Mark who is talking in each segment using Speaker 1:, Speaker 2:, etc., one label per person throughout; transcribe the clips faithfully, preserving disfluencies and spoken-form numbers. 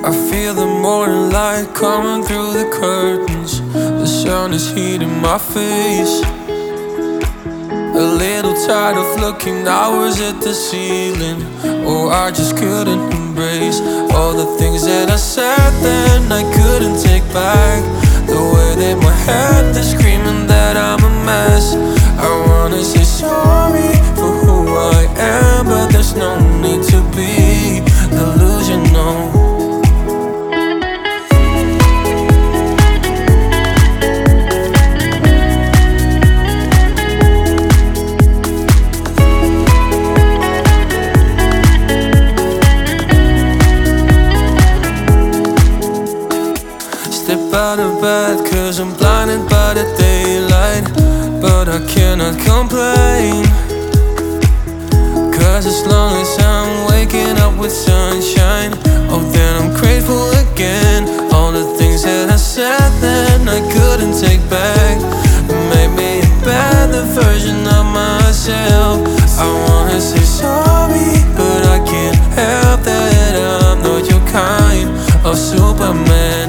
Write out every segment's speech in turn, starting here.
Speaker 1: I feel the morning light coming through the curtains. The sun is heating my face. A little tired of looking hours at the ceiling. Oh, I just couldn't embrace all the things that I said then I couldn't take back. The way that my head is screaming that I'm a mess. I wanna say sorry for who I am, but there's no need to be delusional. Step out of bed cause I'm blinded by the daylight, but I cannot complain. Cause as long as I'm waking up with sunshine, oh then I'm grateful again. All the things that I said then I couldn't take back made me a better version of myself. I wanna say sorry, but I can't help that I'm not your kind of Superman.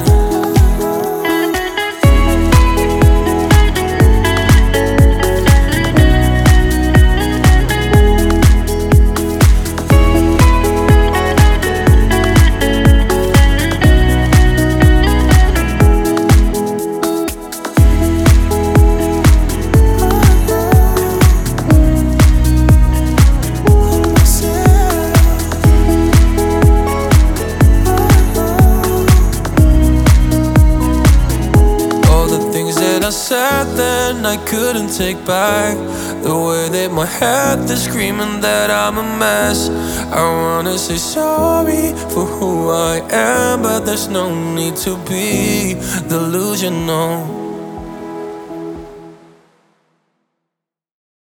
Speaker 1: I said then I couldn't take back. The way that my head is screaming that I'm a mess. I wanna say sorry for who I am, but there's no need to be delusional.